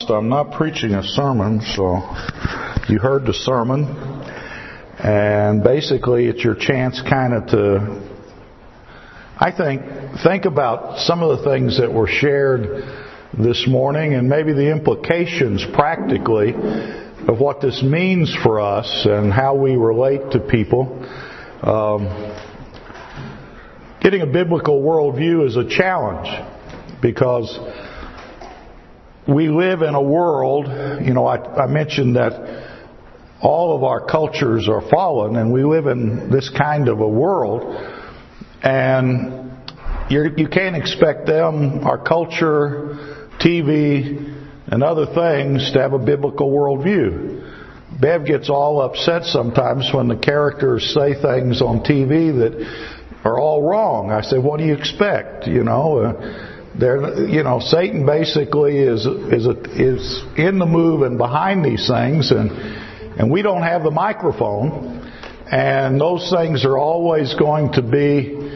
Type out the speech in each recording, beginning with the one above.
honest, I'm not preaching a sermon, so you heard the sermon. And basically it's your chance kind of to, I think about some of the things that were shared this morning and maybe the implications practically of what this means for us and how we relate to people. Getting a biblical worldview is a challenge because we live in a world, I mentioned that all of our cultures are fallen and we live in this kind of a world, and you can't expect them, our culture, TV, and other things to have a biblical worldview. Bev gets all upset sometimes when the characters say things on TV that are all wrong. I say, what do you expect? Satan basically is in the move and behind these things, and we don't have the microphone, and those things are always going to be,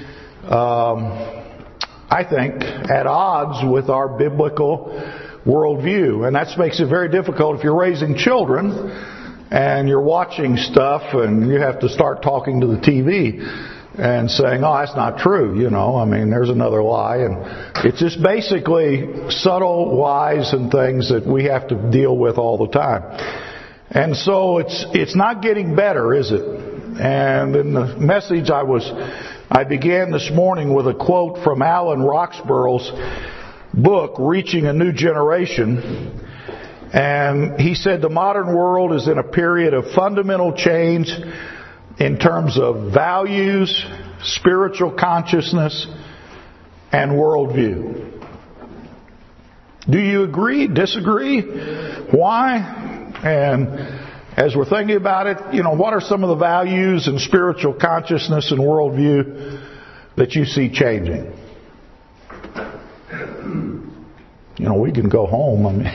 I think, at odds with our biblical worldview. And that makes it very difficult if you're raising children and you're watching stuff and you have to start talking to the TV and saying, oh, that's not true, there's another lie. And it's just basically subtle lies and things that we have to deal with all the time. And so it's not getting better, is it? And in the message I began this morning with a quote from Alan Roxburgh's book, Reaching a New Generation. And he said the modern world is in a period of fundamental change in terms of values, spiritual consciousness, and worldview. Do you agree? Disagree? Why? And as we're thinking about it, what are some of the values and spiritual consciousness and worldview that you see changing? We can go home.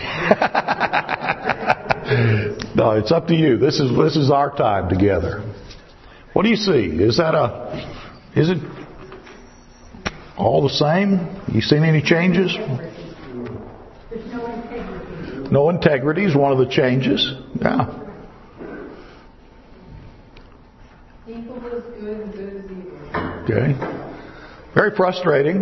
No, it's up to you. This is our time together. What do you see? Is it all the same? You seen any changes? No integrity is one of the changes. Yeah. Evil is good and good is evil. Okay. Very frustrating.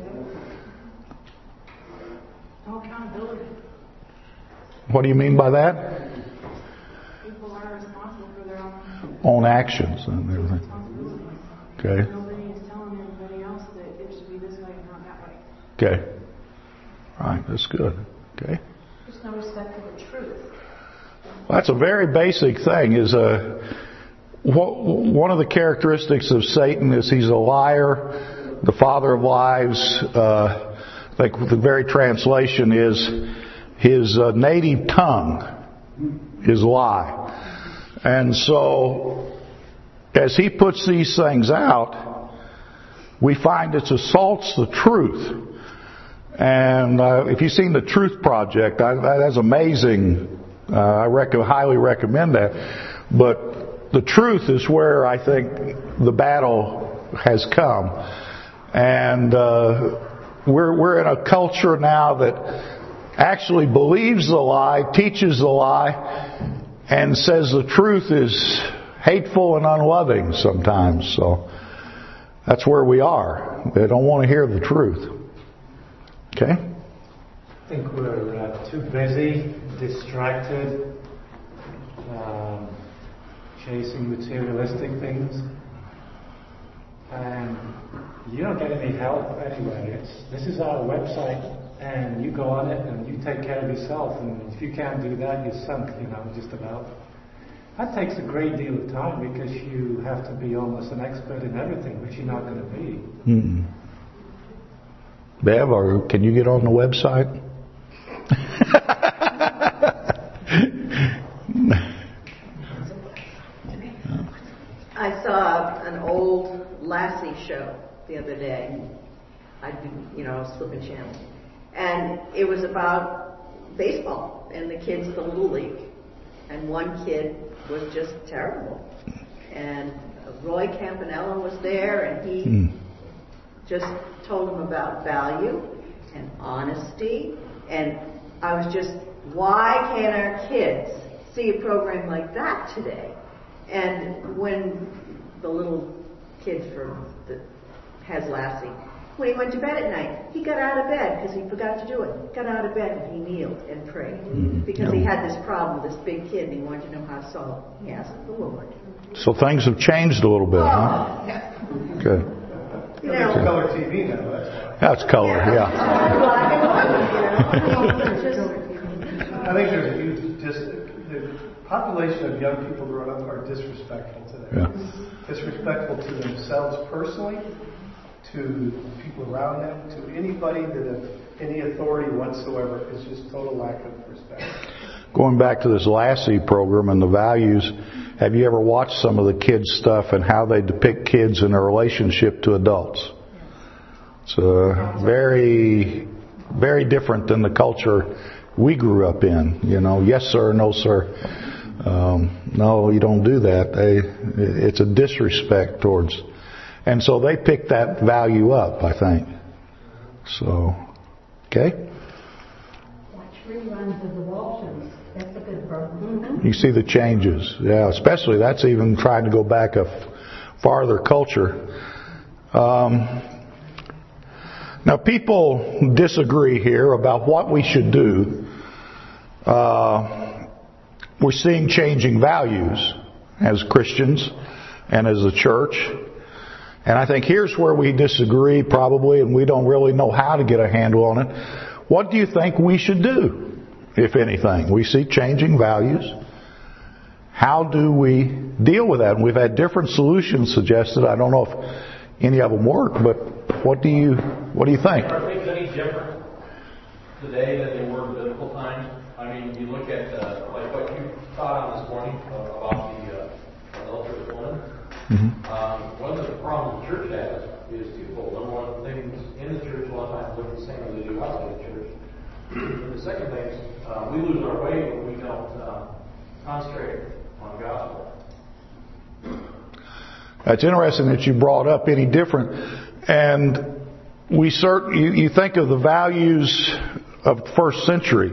No accountability. What do you mean by that? People are responsible for their own actions and everything. Okay. Nobody is telling anybody else that it should be this way and not that way. Okay. Right. That's good. Okay. There's no respect for the truth. Well, that's a very basic thing. One of the characteristics of Satan is he's a liar, the father of lies. I think the very translation is his native tongue is lie. And so, as he puts these things out, we find it assaults the truth. And if you've seen the Truth Project, that's amazing. I highly recommend that. But the truth is where I think the battle has come. And we're in a culture now that actually believes the lie, teaches the lie, and says the truth is hateful and unloving sometimes. So that's where we are. They don't want to hear the truth. Okay? I think we're too busy, distracted, chasing materialistic things, and you don't get any help anyway. This is our website, and you go on it and you take care of yourself, and if you can't do that, you're sunk, just about. That takes a great deal of time because you have to be almost an expert in everything, which you're not going to be. Mm-mm. Bev, or can you get on the website? I saw an old Lassie show the other day. I'd been, I was flipping channels. And it was about baseball and the kids at the Little League. And one kid was just terrible. And Roy Campanella was there, and he just told him about value and honesty. And I was just why can't our kids see a program like that today? And when the little kid that has Lassie, when he went to bed at night, he got out of bed because he forgot to do it. Got out of bed and he kneeled and prayed because he had this problem with this big kid and he wanted to know how to solve it. He asked the Lord. So things have changed a little bit, huh? Good. You know, It's color TV now, that's why. That's color, yeah. Black and white, you know. I think there's a huge, the population of young people growing up are disrespectful today. Yeah. Disrespectful to themselves personally, to people around them, to anybody that have any authority whatsoever. It's just total lack of respect. Going back to this Lassie program and the values, have you ever watched some of the kids' stuff and how they depict kids in their relationship to adults? It's very, very different than the culture we grew up in. You know, yes sir, no sir. No, you don't do that. It's a disrespect towards. And so they pick that value up, I think. So, okay? Watch reruns of the Walshers. That's a good program. You see the changes. Yeah, especially that's even trying to go back a farther culture. Now, people disagree here about what we should do. We're seeing changing values as Christians and as a church. And I think here's where we disagree probably, and we don't really know how to get a handle on it. What do you think we should do, if anything? We see changing values. How do we deal with that? And we've had different solutions suggested. I don't know if any of them work, but what do you think? Are things any different today than they were in biblical times? I mean, you look at like what you taught on this morning about the adulterous woman. Mm-hmm. One of the problems the church has is twofold. Number one, things in the church a lot of times look the same as they do outside the church. And the second thing is we lose our way when we don't concentrate on the gospel. That's interesting that you brought up any different. And you think of the values of the first century.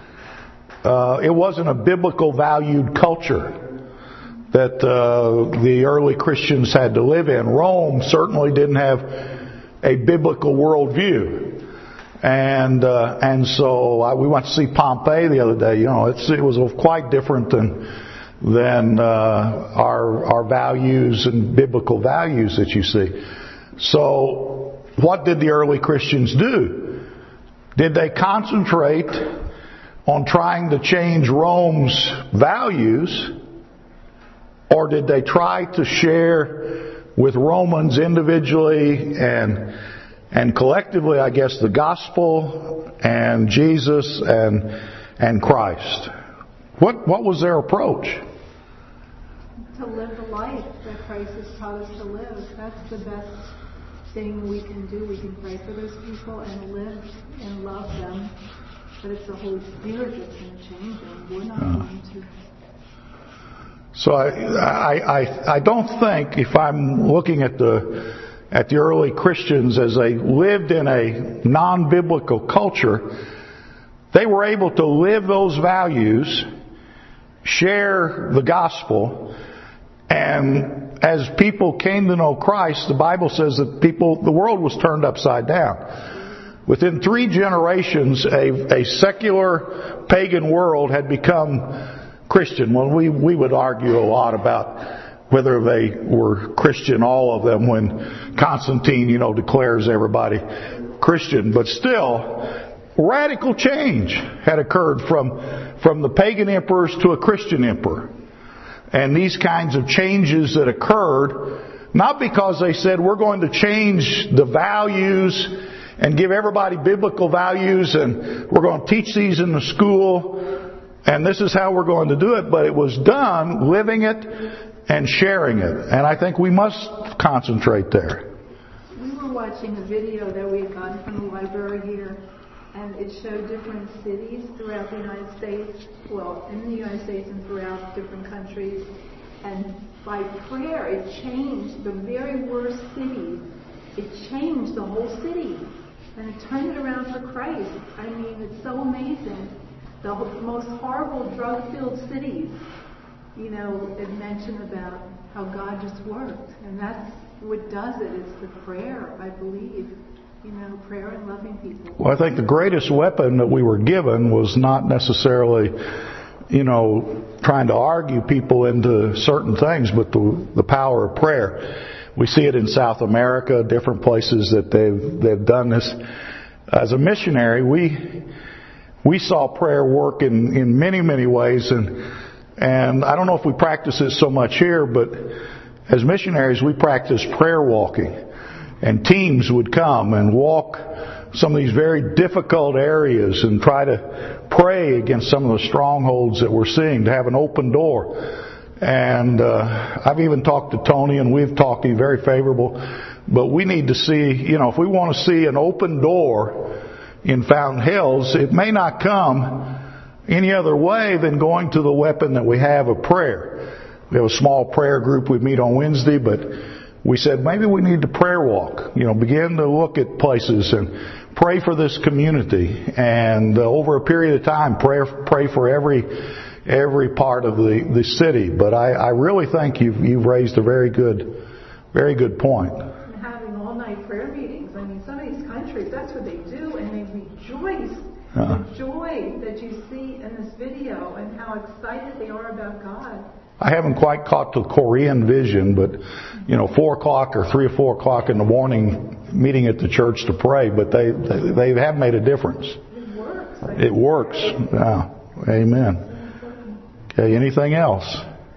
It wasn't a biblical valued culture that the early Christians had to live in. Rome certainly didn't have a biblical worldview. And so we went to see Pompeii the other day. You know, it was quite different than our values and biblical values that you see. So what did the early Christians do? Did they concentrate on trying to change Rome's values, or did they try to share with Romans individually and collectively, I guess, the gospel and Jesus and Christ? What was their approach? To live the life that Christ has taught us to live. That's the best thing we can do. We can pray for those people and live and love them. But it's the Holy Spirit that's going to change them. We're not going to. So I don't think, if I'm looking at the early Christians as they lived in a non-biblical culture, they were able to live those values, share the gospel, and as people came to know Christ, the Bible says that the world was turned upside down. Within 3 generations, a secular pagan world had become Christian. Well, we would argue a lot about whether they were Christian, all of them, when Constantine, declares everybody Christian. But still, radical change had occurred from the pagan emperors to a Christian emperor. And these kinds of changes that occurred, not because they said we're going to change the values and give everybody biblical values and we're going to teach these in the school and this is how we're going to do it, but it was done living it and sharing it. And I think we must concentrate there. We were watching a video that we had gotten from the library here, and it showed different cities throughout the United States, well, in the United States and throughout different countries. And by prayer, it changed the very worst cities. It changed the whole city. And it turned it around for Christ. I mean, it's so amazing. the most horrible drug-filled cities, it mentioned about how God just worked. And that's what does it. It's the prayer, I believe. Prayer and loving people. Well, I think the greatest weapon that we were given was not necessarily, trying to argue people into certain things, but the power of prayer. We see it in South America, different places that they've done this. As a missionary, we saw prayer work in many, many ways, and I don't know if we practice it so much here, but as missionaries we practice prayer walking, and teams would come and walk some of these very difficult areas and try to pray against some of the strongholds that we're seeing, to have an open door. And I've even talked to Tony, and we've talked. He's very favorable. But we need to see, if we want to see an open door in Fountain Hills, it may not come any other way than going to the weapon that we have of prayer. We have a small prayer group. We meet on Wednesday, but we said maybe we need to prayer walk. Begin to look at places and pray for this community. And over a period of time, pray for every part of the city. But I really think you've raised a very good point. And having all-night prayer meetings. I mean, some of these countries, that's what they do, and they rejoice. The joy that you see in this video and how excited they are about God. I haven't quite caught the Korean vision, but 4 o'clock or 3 or 4 o'clock in the morning, meeting at the church to pray. But they have made a difference. It works. It works. Yeah. Amen. Okay. Anything else?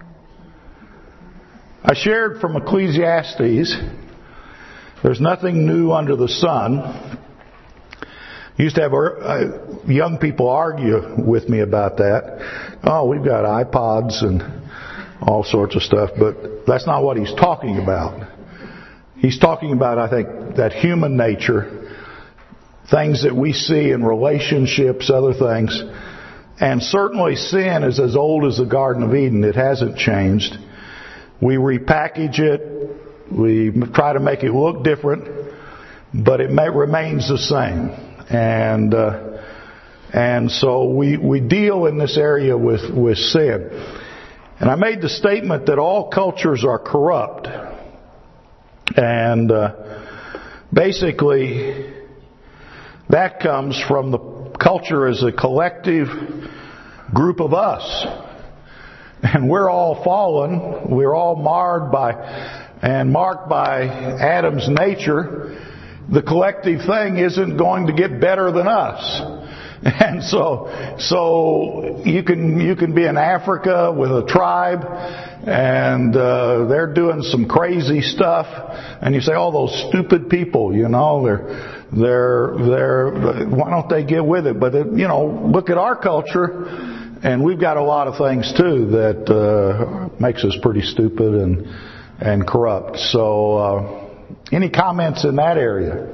I shared from Ecclesiastes. There's nothing new under the sun. Used to have young people argue with me about that. Oh, we've got iPods and all sorts of stuff, but that's not what he's talking about. He's talking about, I think, that human nature, things that we see in relationships, other things. And certainly sin is as old as the Garden of Eden. It hasn't changed. We repackage it. We try to make it look different, but it remains the same. And so we deal in this area with sin. And I made the statement that all cultures are corrupt. And basically that comes from the culture as a collective group of us. And we're all fallen. We're all marred and marked by Adam's nature. The collective thing isn't going to get better than us. And so you can be in Africa with a tribe, and they're doing some crazy stuff, and you say, "Oh, those stupid people, they're why don't they get with it?" But look at our culture, and we've got a lot of things too that makes us pretty stupid and corrupt. So, any comments in that area?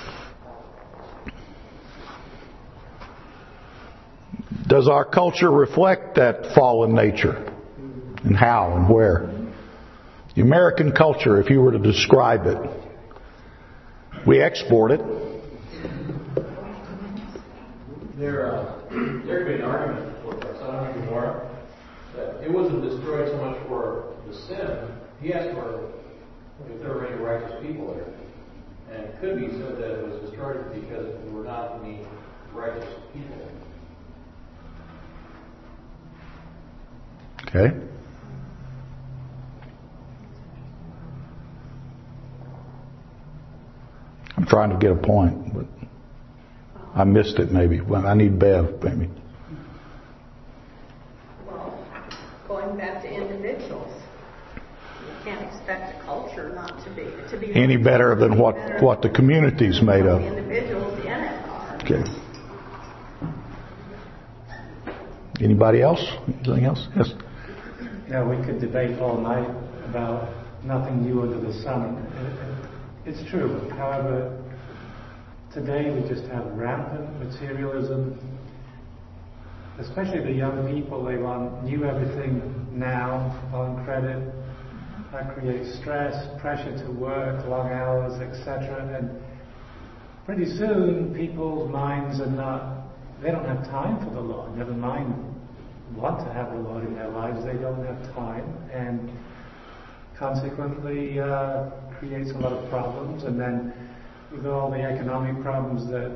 Does our culture reflect that fallen nature? And how and where? The American culture, if you were to describe it, we export it. There could be an argument for Sodom and Gomorrah that it wasn't destroyed so much for the sin. He asked for if there were any righteous people there. And it could be said that it was destroyed because there were not any righteous people. Okay. I'm trying to get a point, but I missed it maybe. I need Bev, maybe. Well, going back to individuals, you can't expect a culture not to be any better than what the community's made of. The individuals in it are. Okay. Anybody else? Anything else? Yes. Yeah, we could debate all night about nothing new under the sun. It's true. However, today we just have rampant materialism. Especially the young people, they want new everything now, on credit. That creates stress, pressure to work, long hours, etc. And pretty soon people's minds are not they don't have time for the Lord. Never mind want to have the Lord in their lives, they don't have time, and consequently creates a lot of problems. And then with all the economic problems that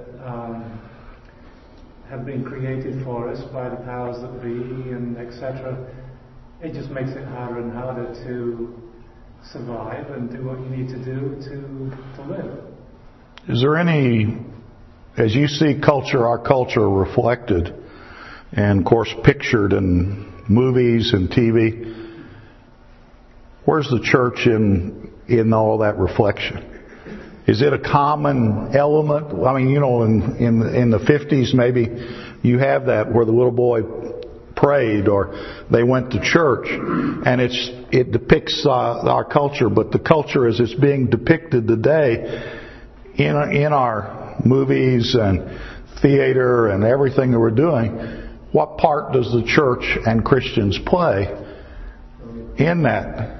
have been created for us by the powers that be, and etc., it just makes it harder and harder to survive and do what you need to do to live. Is there any, as you see culture, our culture reflected and of course pictured in movies and TV, where's the church in all that reflection? Is it a common element? I mean, in the 50s maybe you have that where the little boy prayed or they went to church, and it depicts our culture, but the culture as it's being depicted today in our movies and theater and everything that we're doing, what part does the church and Christians play in that?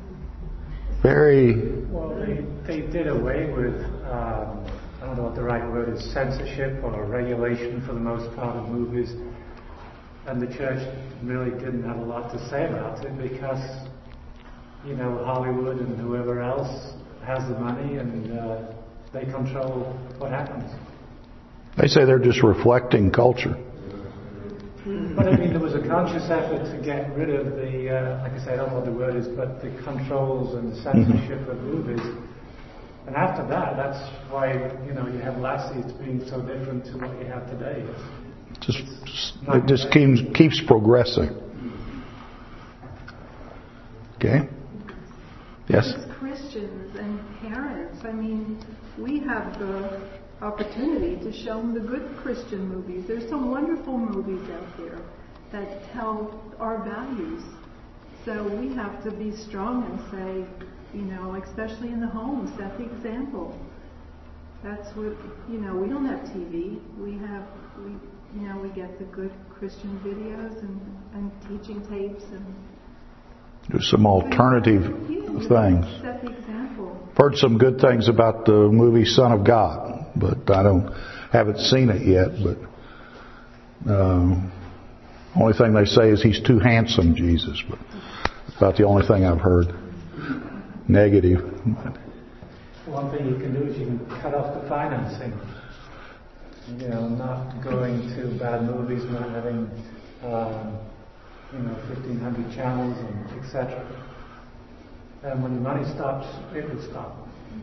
Well, they did away with, I don't know what the right word is, censorship or regulation for the most part of movies. And the church really didn't have a lot to say about it because, Hollywood and whoever else has the money and they control what happens. They say they're just reflecting culture. But I mean, there was a conscious effort to get rid of the, like I say, I don't know what the word is, but the controls and the censorship of movies. And after that, that's why, you have Lassie being so different to what you have today. It just keeps progressing. Okay? Yes? As Christians and parents, I mean, we have the opportunity to show them the good Christian movies. There's some wonderful movies out there that tell our values. So we have to be strong and say, especially in the home, set the example. That's what, we don't have TV. We get the good Christian videos and teaching tapes and there's some alternative things. Set the example. I've heard some good things about the movie Son of God, but I haven't seen it yet. But only thing they say is he's too handsome, Jesus. But that's about the only thing I've heard negative. One thing you can do is you can cut off the financing. Not going to bad movies, not having 1,500 channels and etc. And when the money stops, it will stop.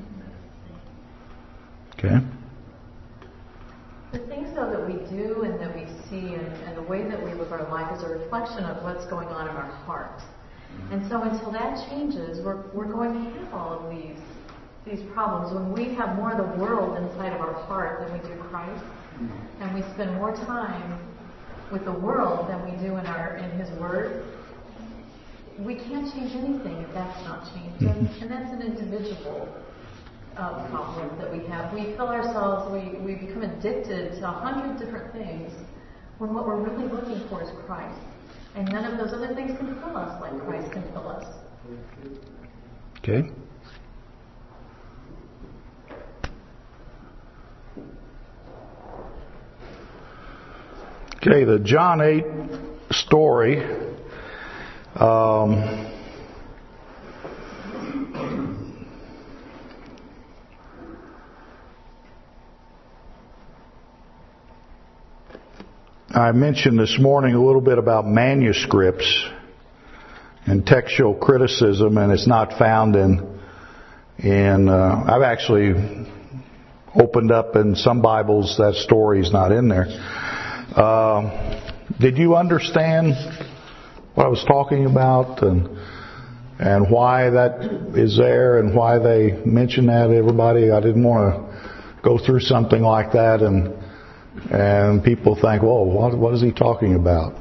Okay. The things though that we do and that we see and the way that we live our life is a reflection of what's going on in our heart. And so until that changes, we're going to have all of these problems. When we have more of the world inside of our heart than we do Christ, and we spend more time with the world than we do in His Word, we can't change anything if that's not changed. And that's an individual problem that we have. We fill ourselves, we become addicted to 100 different things when what we're really looking for is Christ. And none of those other things can fill us like Christ can fill us. Okay. Okay, the John 8 story. I mentioned this morning a little bit about manuscripts and textual criticism, and it's not found in I've actually opened up in some Bibles that story is not in there. Did you understand what I was talking about and why that is there and why they mention that to everybody? I didn't want to go through something like that and people think, well, what is he talking about?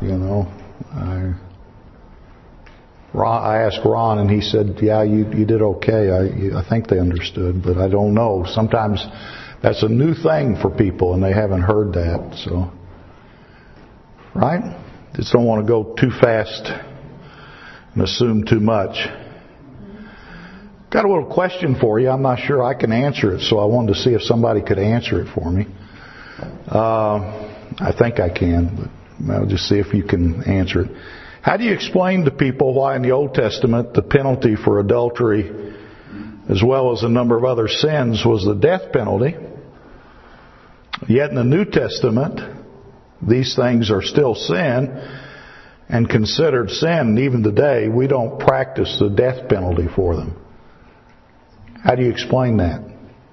I asked Ron and he said, yeah, you did okay. I think they understood, but I don't know. Sometimes that's a new thing for people and they haven't heard that. So, right? Just don't want to go too fast and assume too much. Got a little question for you. I'm not sure I can answer it, so I wanted to see if somebody could answer it for me. I think I can, but I'll just see if you can answer it. How do you explain to people why in the Old Testament the penalty for adultery, as well as a number of other sins, was the death penalty? Yet in the New Testament, these things are still sin and considered sin. And even today, we don't practice the death penalty for them. How do you explain that?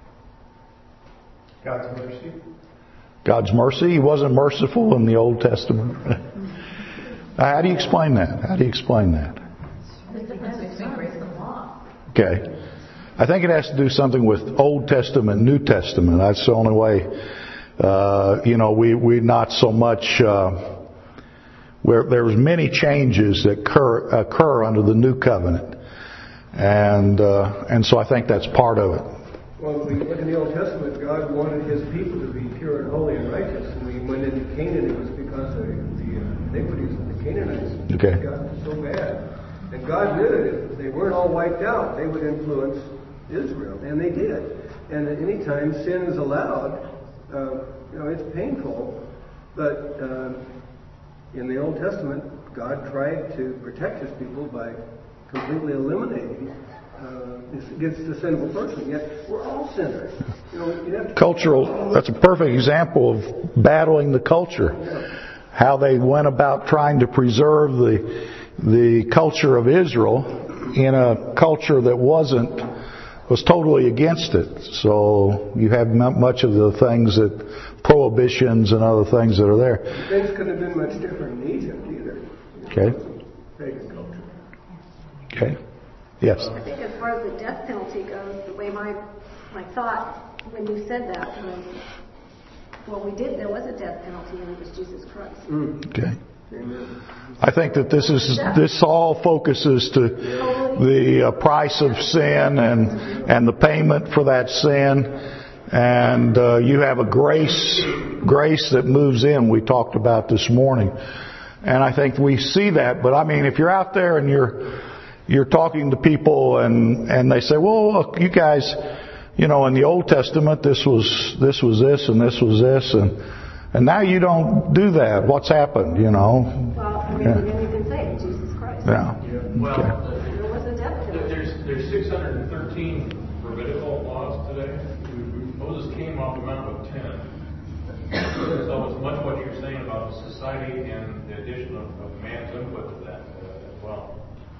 God's mercy. God's mercy? He wasn't merciful in the Old Testament. How do you explain that? How do you explain that? The difference between grace and law. Okay. I think it has to do something with Old Testament, New Testament. That's the only way. We're not so much. Where there's many changes that occur under the New Covenant, and so I think that's part of it. Well, if we look in the Old Testament, God wanted His people to be pure and holy and righteous, and when He went into Canaan, it was because of the iniquities of the Canaanites. Okay. It got so bad, and God knew that if they weren't all wiped out, they would influence Israel, and they did. And at any time sin is allowed, it's painful, but in the Old Testament, God tried to protect His people by completely eliminating against the sinful person. Yet we're all sinners. Cultural. That's a perfect example of battling the culture. Yeah. How they went about trying to preserve the culture of Israel in a culture that was totally against it. So you have much of the things that prohibitions and other things that are there. Things could have been much different in Egypt either. Okay. Pagan culture. Okay. Yes. I think as far as the death penalty goes, the way my thought when you said that was, there was a death penalty, and it was Jesus Christ. Okay. I think that this all focuses to the price of sin and the payment for that sin, and you have a grace that moves in. We talked about this morning, and I think we see that. But I mean, if you're out there and you're talking to people and they say, well, look, you guys, in the Old Testament this was this and this was this, and now you don't do that. What's happened, Well, then you can say Jesus Christ. Yeah. Well, There was a death penalty. there's 613 Levitical laws today. Moses came off the Mount with 10. So it's much what you're saying about the society and the addition of man's input to that as well.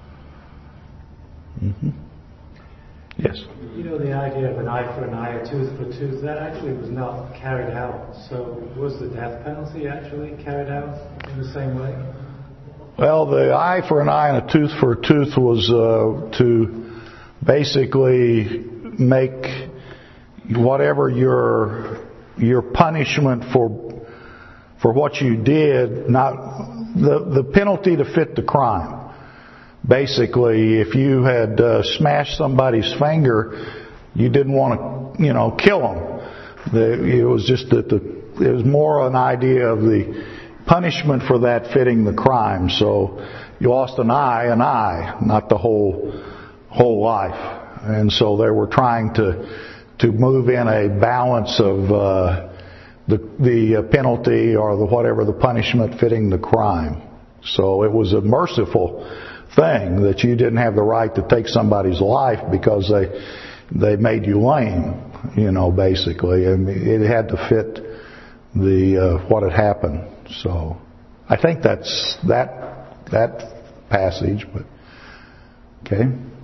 Mm-hmm. Yes. The idea of an eye for an eye, a tooth for a tooth, that actually was not carried out. So was the death penalty actually carried out in the same way? Well, the eye for an eye and a tooth for a tooth was to basically make whatever your punishment for what you did, not the penalty to fit the crime. Basically, if you had smashed somebody's finger, you didn't want to, kill them. It was just that it was more an idea of the punishment for that fitting the crime. So you lost an eye, not the whole life. And so they were trying to move in a balance of the penalty or whatever the punishment fitting the crime. So it was a merciful thing that you didn't have the right to take somebody's life because they made you lame, basically. I mean, it had to fit what had happened. So I think that's that passage, but okay.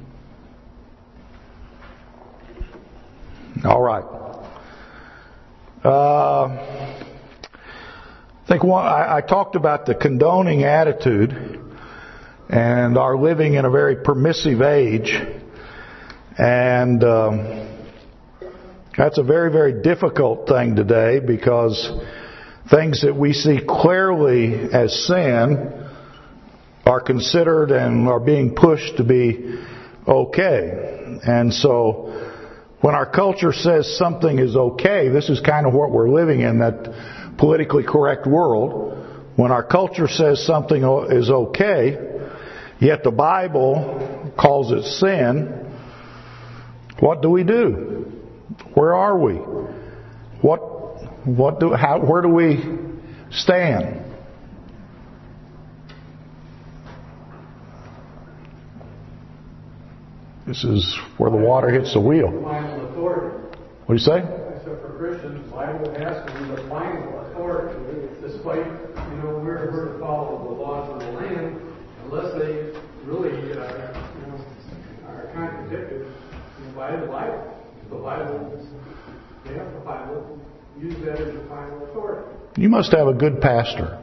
All right. I think I talked about the condoning attitude and are living in a very permissive age, and that's a very, very difficult thing today because things that we see clearly as sin are considered and are being pushed to be okay. And so when our culture says something is okay, this is kind of what we're living in, that politically correct world. When our culture says something is okay, yet the Bible calls it sin, what do we do? Where are we? Where do we stand. This is where the water hits the wheel. Final authority. What do you say? I said for Christians, the Bible has to be the final authority. Despite, we're to follow the laws of the land, unless they really, are contradicted by the Bible. The Bible, they have the Bible, use that as the final authority. You must have a good pastor.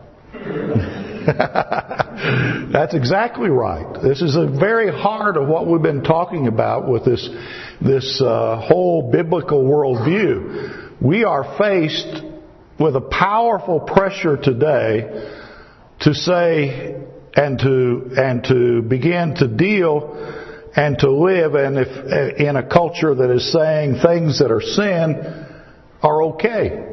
That's exactly right. This is the very heart of what we've been talking about with this whole biblical worldview. We are faced with a powerful pressure today to say and to begin to deal and to live in a culture that is saying things that are sin are okay.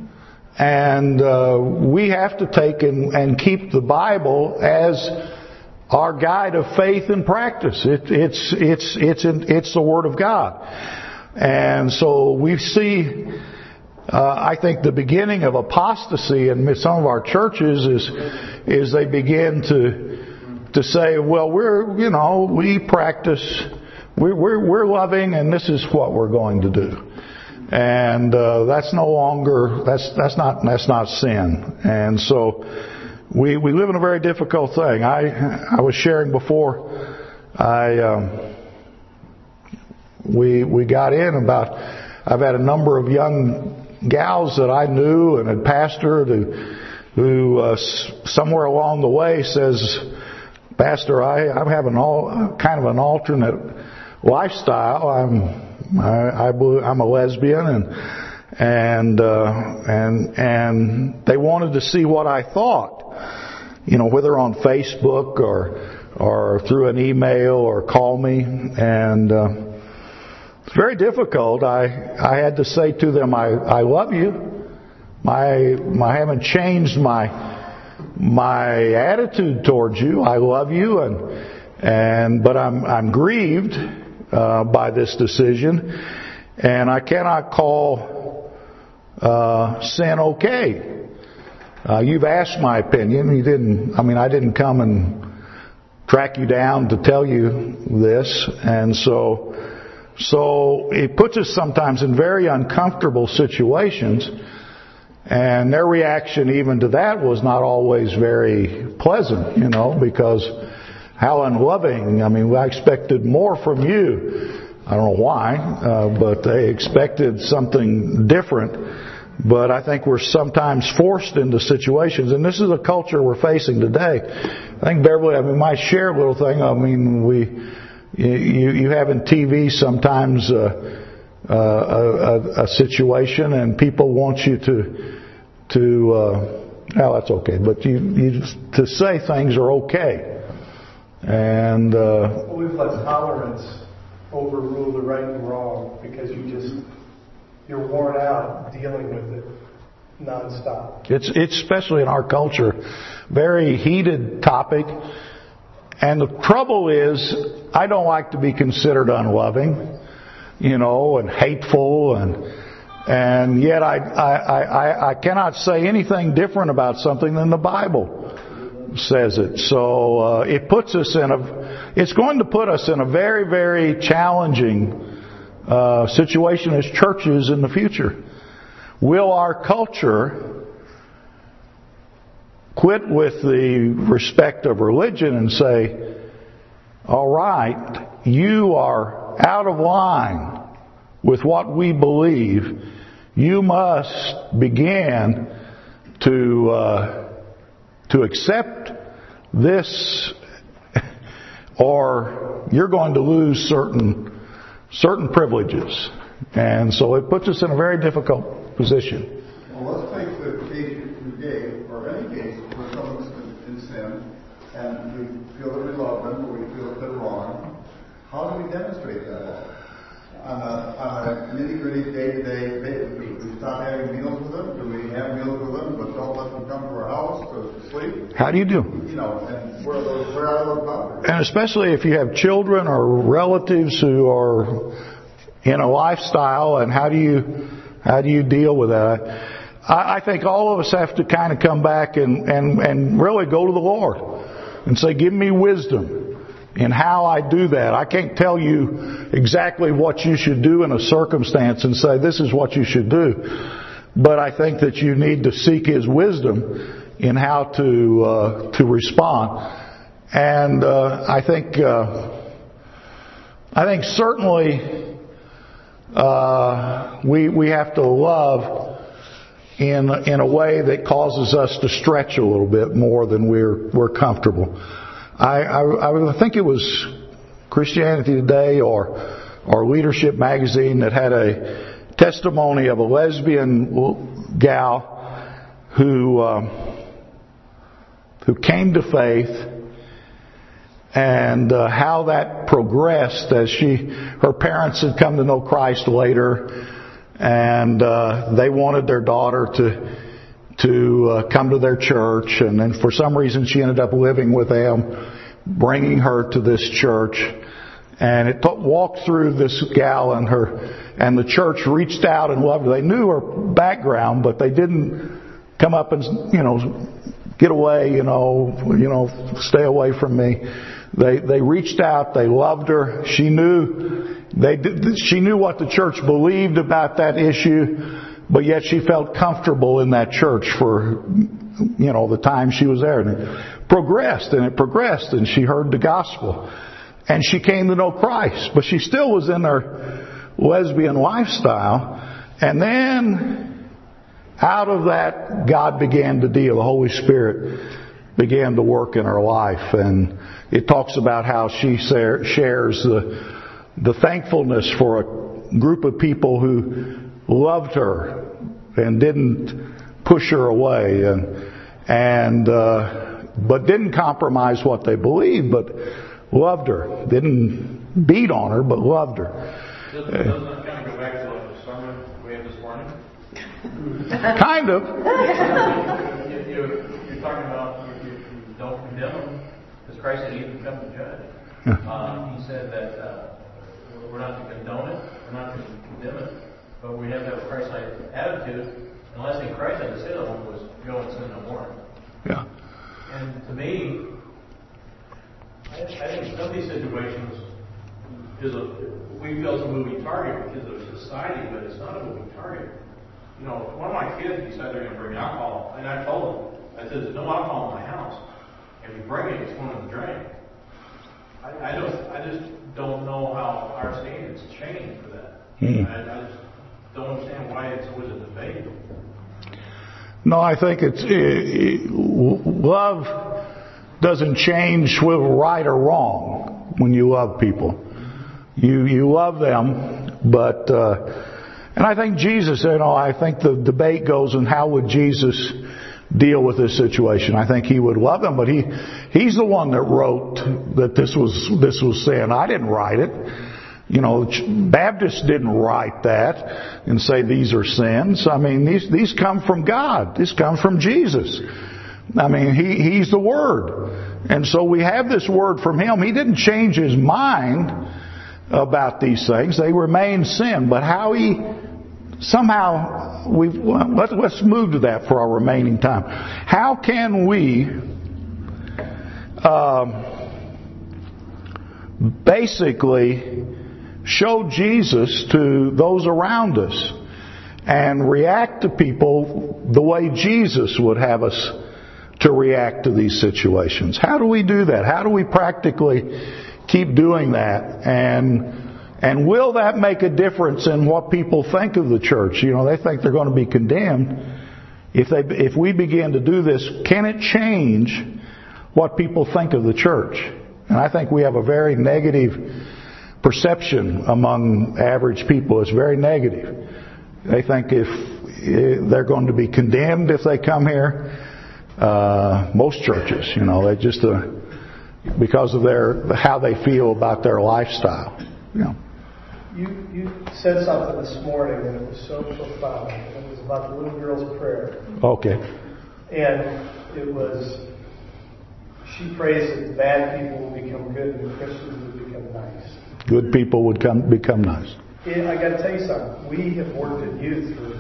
And we have to take and keep the Bible as our guide of faith and practice. It's the Word of God. And so we see, I think, the beginning of apostasy in some of our churches is they begin to say, well, we practice, we're loving, and this is what we're going to do. And that's no longer, that's not sin. And so we live in a very difficult thing. I was sharing before, we got in about, I've had a number of young gals that I knew and had pastored who somewhere along the way says, Pastor, I'm having kind of an alternate lifestyle. I'm a lesbian, and they wanted to see what I thought, whether on Facebook or through an email or call me, and it's very difficult. I had to say to them, I love you. I haven't changed my attitude towards you. I love you, but I'm grieved by this decision, and I cannot call sin okay. You've asked my opinion. I didn't come and track you down to tell you this, and so it puts us sometimes in very uncomfortable situations, and their reaction even to that was not always very pleasant, because how unloving. I expected more from you. I don't know why, but they expected something different. But I think we're sometimes forced into situations, and this is a culture we're facing today. I think Beverly, might share a little thing. You have in TV sometimes a situation, and people want you to that's okay, but you to say things are okay. And we've let tolerance overrule the right and wrong because you're worn out dealing with it nonstop. It's especially in our culture, very heated topic. And the trouble is, I don't like to be considered unloving, and hateful, and yet I cannot say anything different about something than the Bible says it. So it's going to put us in a very, very challenging situation as churches in the future. Will our culture quit with the respect of religion and say, all right, you are out of line with what we believe. You must begin to accept this, or you're going to lose certain privileges. And so it puts us in a very difficult position. Well, let's take the case you gave, or any case where someone's in sin, and we feel that we love them, or we feel that they're wrong. How do we demonstrate that love? On a nitty-gritty, day-to-day basis, do we stop having meals with them? Do we have meals with them, but don't let them come to our house to sleep? How do you do? And where are those boundaries? And especially if you have children or relatives who are in a lifestyle, and how do you deal with that? I think all of us have to kind of come back and really go to the Lord and say, give me wisdom in how I do that. I can't tell you exactly what you should do in a circumstance and say, this is what you should do. But I think that you need to seek His wisdom in how to respond. And I think certainly we have to love in a way that causes us to stretch a little bit more than we're comfortable. I think it was Christianity Today or Leadership Magazine that had a testimony of a lesbian gal who came to faith, and how that progressed as her parents had come to know Christ later, and they wanted their daughter to come to their church, and then for some reason she ended up living with them, bringing her to this church. And it walked through this gal and the church reached out and loved her. They knew her background, but they didn't come up and, get away, stay away from me. They reached out, they loved her. She knew what the church believed about that issue, but yet she felt comfortable in that church for, the time she was there. And it progressed, and she heard the gospel. And she came to know Christ, but she still was in her lesbian lifestyle. And then, out of that, God began to deal. The Holy Spirit began to work in her life. And it talks about how she shares the thankfulness for a group of people who loved her and didn't push her away, but didn't compromise what they believed, but loved her. Didn't beat on her, but loved her. Doesn't that kind of go back to the sermon we had this morning? Kind of. You're talking about you don't condemn them, because Christ said He would come to judge. He said that we're not to condone it, we're not to condemn it, but we have to have a Christ-like attitude. And the last thing Christ had to say to them was, "Go and sin no more." Yeah. And to me, I think some of these situations we feel it's a moving target because of society, but it's not a moving target. One of my kids decided they're going to bring alcohol, and I told them, I said, "There's no alcohol in my house. If you bring it, it's going to the drain." I just don't know how our standards change for that. I just don't understand why it's always a debate. No, I think love doesn't change whether right or wrong when you love people. You love them, but and I think Jesus, I think the debate goes on how would Jesus deal with this situation. I think He would love them, but He's the one that wrote that this was sin. I didn't write it. Baptists didn't write that and say these are sins. I mean, these come from God. These come from Jesus. I mean, He's the Word. And so we have this Word from Him. He didn't change His mind about these things. They remain sin. But how He somehow, let's move to that for our remaining time. How can we basically show Jesus to those around us and react to people the way Jesus would have us to react to these situations? How do we do that? How do we practically keep doing that? And will that make a difference in what people think of the church? They think they're going to be condemned. If we begin to do this, can it change what people think of the church? And I think we have a very negative perception among average people. It's very negative. They think if they're going to be condemned if they come here. Most churches, they just because of how they feel about their lifestyle. You said something this morning and it was so profound. It was about the little girl's prayer. Okay. And it was, she prays that bad people will become good and Christians will become nice. Good people would become nice. I got to tell you something. We have worked at youth for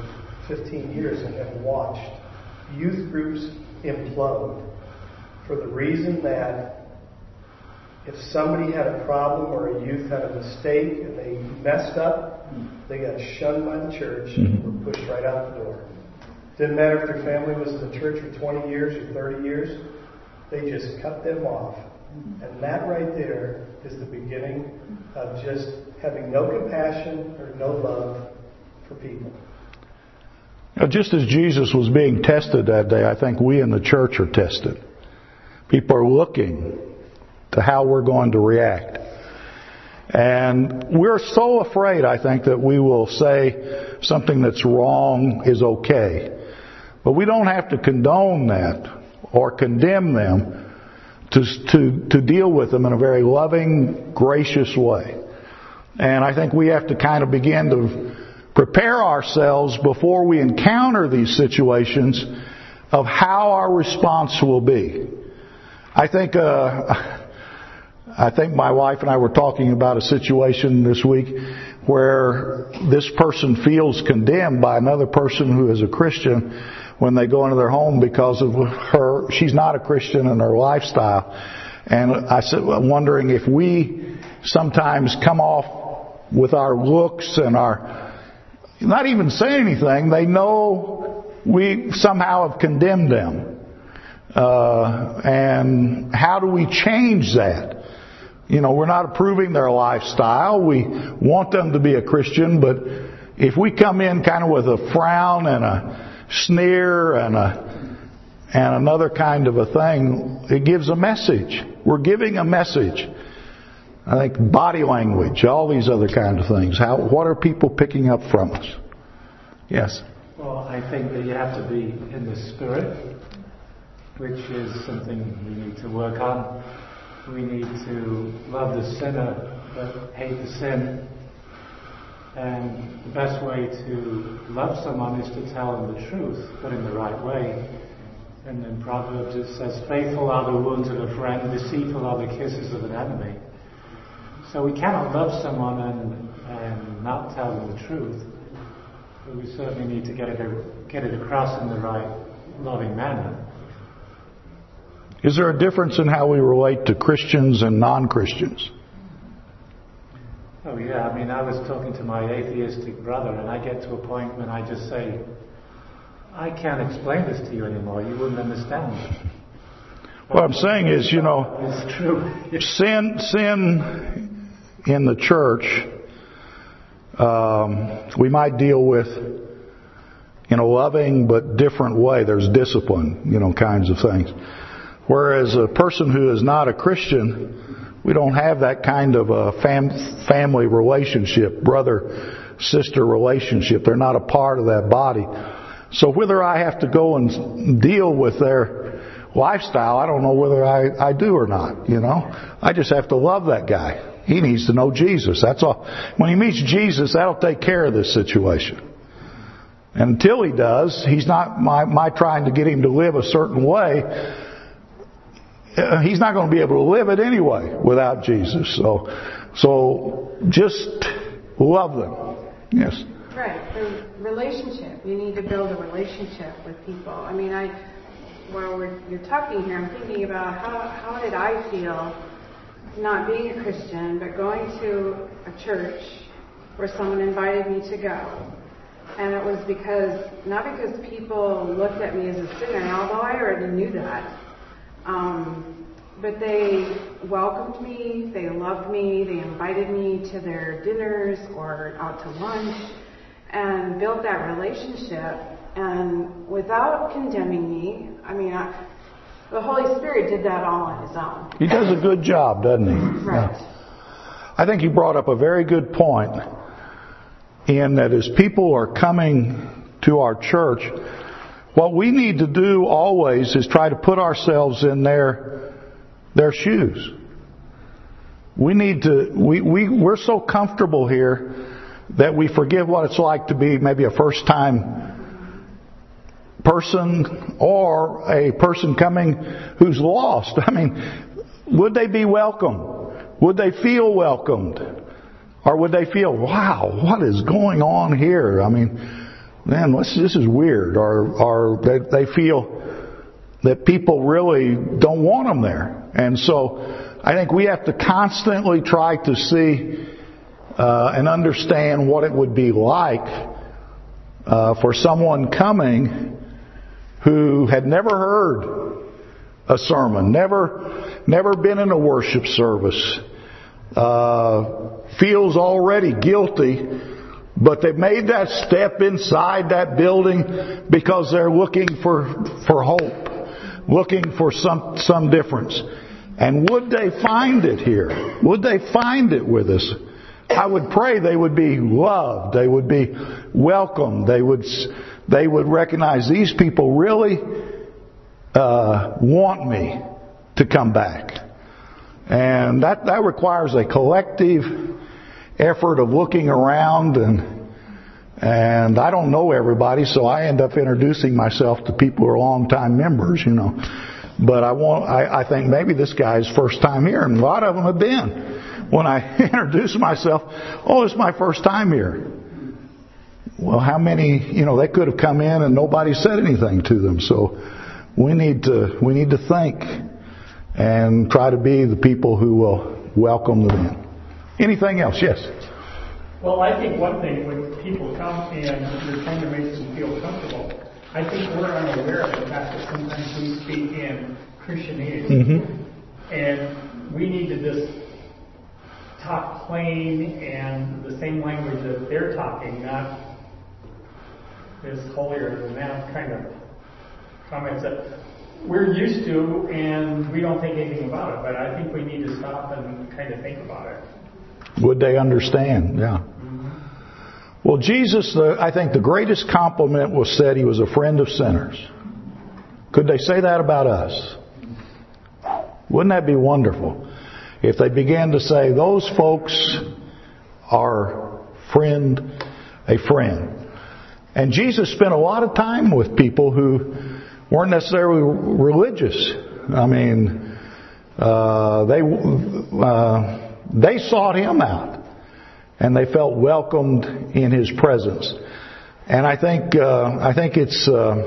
15 years and have watched youth groups implode for the reason that if somebody had a problem or a youth had a mistake and they messed up, they got shunned by the church and were pushed right out the door. Didn't matter if their family was in the church for 20 years or 30 years, they just cut them off. And that right there is the beginning of just having no compassion or no love for people. Now, just as Jesus was being tested that day, I think we in the church are tested. People are looking to how we're going to react. And we're so afraid, I think, that we will say something that's wrong is okay. But we don't have to condone that or condemn them to deal with them in a very loving, gracious way. And I think we have to kind of begin to prepare ourselves before we encounter these situations of how our response will be. I think my wife and I were talking about a situation this week where this person feels condemned by another person who is a Christian when they go into their home because of her. She's not a Christian in her lifestyle. And I said, I'm wondering if we sometimes come off with our looks and our not even say anything. They know we somehow have condemned them. And how do we change that? You know, we're not approving their lifestyle. We want them to be a Christian, but if we come in kind of with a frown and a sneer and another kind of a thing, it gives a message. We're giving a message. I think body language, all these other kind of things. What are people picking up from us? Yes? Well, I think that you have to be in the spirit, which is something we need to work on. We need to love the sinner, but hate the sin. And the best way to love someone is to tell them the truth, but in the right way. And in Proverbs it says, faithful are the wounds of a friend, deceitful are the kisses of an enemy. So we cannot love someone and not tell them the truth. But we certainly need to get it across in the right, loving manner. Is there a difference in how we relate to Christians and non-Christians? Oh yeah, I mean, I was talking to my atheistic brother, and I get to a point when I just say, I can't explain this to you anymore. You wouldn't understand. What I'm saying is, you know, it's true. sin in the church, we might deal with in a loving but different way. There's discipline, you know, kinds of things. Whereas a person who is not a Christian, we don't have that kind of a family relationship, brother-sister relationship. They're not a part of that body. So whether I have to go and deal with their lifestyle, I don't know whether I do or not, you know. I just have to love that guy. He needs to know Jesus. That's all. When he meets Jesus, that'll take care of this situation. And until he does, he's not my trying to get him to live a certain way. He's not going to be able to live it anyway without Jesus. So just love them. Yes. Right. The relationship. You need to build a relationship with people. I mean, while you're talking here, I'm thinking about how did I feel not being a Christian, but going to a church where someone invited me to go. And it was not because people looked at me as a sinner, although I already knew that. But they welcomed me, they loved me, they invited me to their dinners or out to lunch and built that relationship. And without condemning me, I mean, the Holy Spirit did that all on his own. He does a good job, doesn't he? Right. Yeah. I think you brought up a very good point in that as people are coming to our church, what we need to do always is try to put ourselves in their shoes. We need to. We're so comfortable here that we forget what it's like to be maybe a first-time person or a person coming who's lost. I mean, would they be welcome? Would they feel welcomed? Or would they feel, wow, what is going on here? I mean, man, this is weird, or they feel that people really don't want them there. And so I think we have to constantly try to see and understand what it would be like for someone coming who had never heard a sermon, never been in a worship service, feels already guilty, but they made that step inside that building because they're looking for hope, looking for some difference. And would they find it here? Would they find it with us? I would pray they would be loved. They would be welcomed. They would recognize these people really want me to come back. And that requires a collective effort of looking around, and I don't know everybody, so I end up introducing myself to people who are long-time members, you know. But I think maybe this guy's first time here, and a lot of them have been. When I introduce myself, oh, it's my first time here. Well, how many, they could have come in and nobody said anything to them. So we need to think and try to be the people who will welcome them in. Anything else? Yes. Well, I think one thing when people come and you're trying to make them feel comfortable, I think we're unaware of the fact that sometimes we speak in Christianese, and we need to just talk plain and the same language that they're talking, not this holier than that kind of comments that we're used to and we don't think anything about it. But I think we need to stop and kind of think about it. Would they understand? Yeah. Well, Jesus, I think the greatest compliment was said he was a friend of sinners. Could they say that about us? Wouldn't that be wonderful? If they began to say, those folks are a friend. And Jesus spent a lot of time with people who weren't necessarily religious. I mean, they sought him out, and they felt welcomed in his presence. And I think it's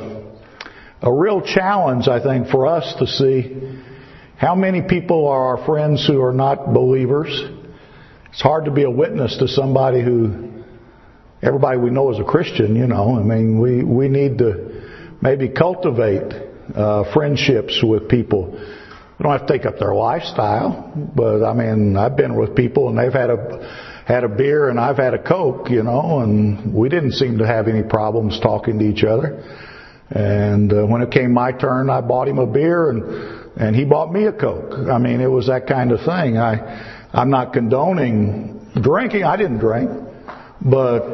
a real challenge, I think, for us to see how many people are our friends who are not believers. It's hard to be a witness to somebody who everybody we know is a Christian, I mean, we need to maybe cultivate friendships with people. We don't have to take up their lifestyle, but I mean, I've been with people and they've had a beer and I've had a Coke, and we didn't seem to have any problems talking to each other. And when it came my turn, I bought him a beer and he bought me a Coke. I mean, it was that kind of thing. I'm not condoning drinking. I didn't drink, but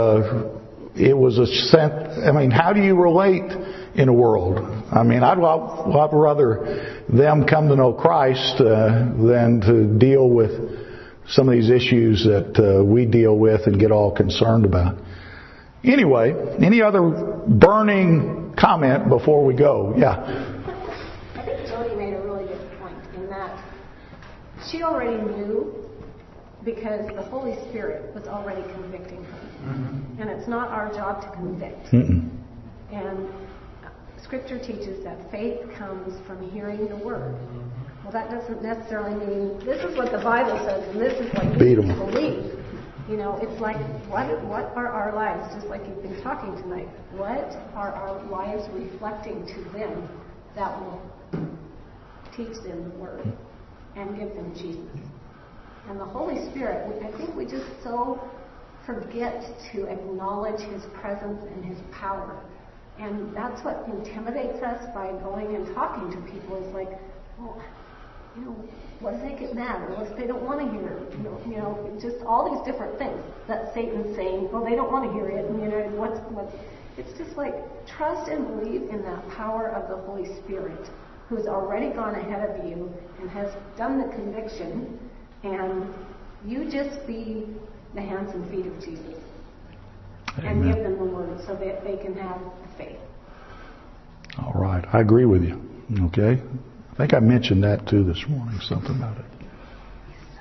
it was a sense. I mean, how do you relate in a world? I mean, I'd rather them come to know Christ than to deal with some of these issues that we deal with and get all concerned about. Anyway, any other burning comment before we go? Yeah. I think Jody made a really good point in that she already knew because the Holy Spirit was already convicting her. Mm-hmm. And it's not our job to convict. Mm-mm. And Scripture teaches that faith comes from hearing the Word. Well, that doesn't necessarily mean this is what the Bible says and this is what you believe. It's like, what are our lives, just like you've been talking tonight, what are our lives reflecting to them that will teach them the Word and give them Jesus? And the Holy Spirit, I think we just so forget to acknowledge His presence and His power. And that's what intimidates us by going and talking to people. Is like, well, what if they get mad? Or what if they don't want to hear it? Just all these different things that Satan's saying. Well, they don't want to hear it. And it's just like trust and believe in that power of the Holy Spirit, who's already gone ahead of you and has done the conviction, and you just be the hands and feet of Jesus. Amen. And give them the Word so that they can have faith. All right. I agree with you. Okay. I think I mentioned that too this morning, something about it.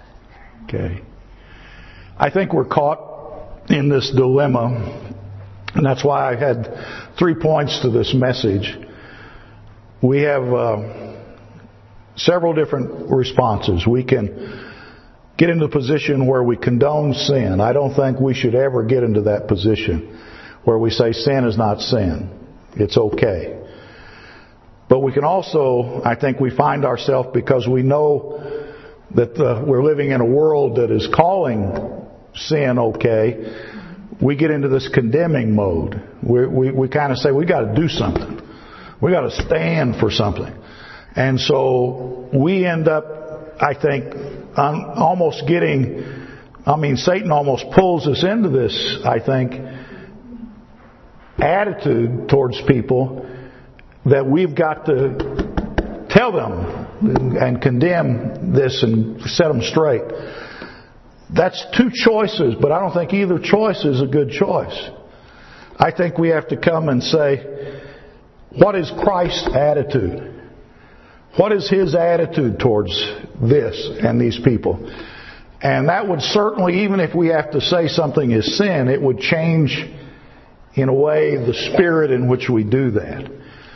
Okay. I think we're caught in this dilemma And that's why I had 3 points to this message. We have several different responses. We can get into a position where we condone sin. I don't think we should ever get into that position where we say sin is not sin. It's okay. But we can also, I think we find ourselves, because we know that we're living in a world that is calling sin okay, we get into this condemning mode. We kind of say, we got to do something. We got to stand for something. And so we end up, I think, almost Satan almost pulls us into this, I think, attitude towards people that we've got to tell them and condemn this and set them straight. That's two choices, but I don't think either choice is a good choice. I think we have to come and say, what is Christ's attitude? What is His attitude towards this and these people? And that would certainly, even if we have to say something is sin, it would change, in a way, the spirit in which we do that.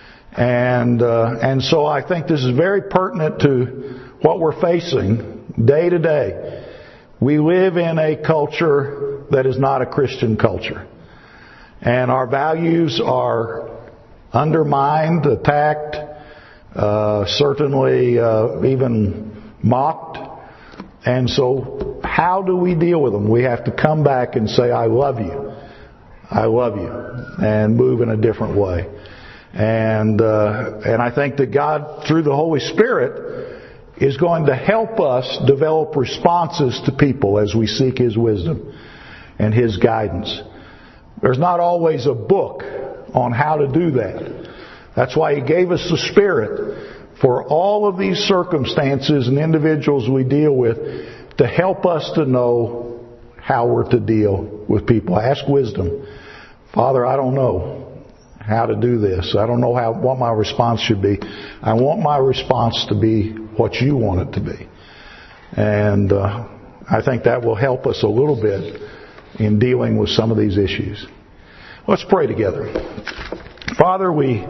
And so I think this is very pertinent to what we're facing day to day. We live in a culture that is not a Christian culture. And our values are undermined, attacked, certainly even mocked. And so how do we deal with them? We have to come back and say, I love you. I love you. And move in a different way. And I think that God, through the Holy Spirit, is going to help us develop responses to people as we seek His wisdom and His guidance. There's not always a book on how to do that. That's why He gave us the Spirit for all of these circumstances and individuals we deal with, to help us to know how we're to deal with people. Ask wisdom. Father, I don't know how to do this. I don't know what my response should be. I want my response to be what you want it to be. And I think that will help us a little bit in dealing with some of these issues. Let's pray together. Father, we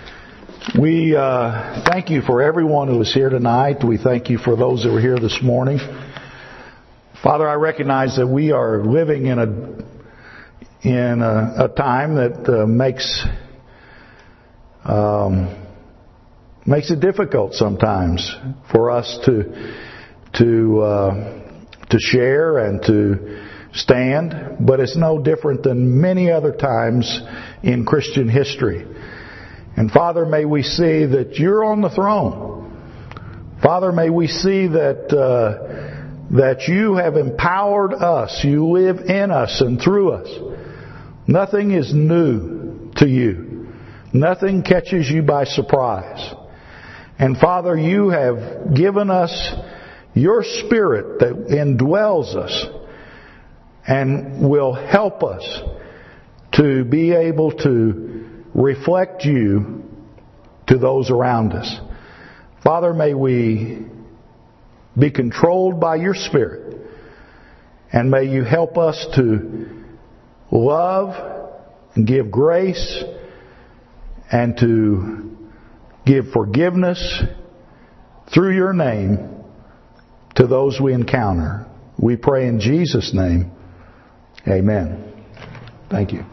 thank you for everyone who is here tonight. We thank you for those that were here this morning. Father, I recognize that we are living in a time that makes it difficult sometimes for us to share and to stand, but it's no different than many other times in Christian history. And Father, may we see that you're on the throne. Father, may we see that you have empowered us. You live in us and through us. Nothing is new to you. Nothing catches you by surprise. And Father, you have given us your Spirit that indwells us and will help us to be able to reflect you to those around us. Father, may we be controlled by your Spirit, and may you help us to love and give grace and to give forgiveness through your name to those we encounter. We pray in Jesus' name. Amen. Thank you.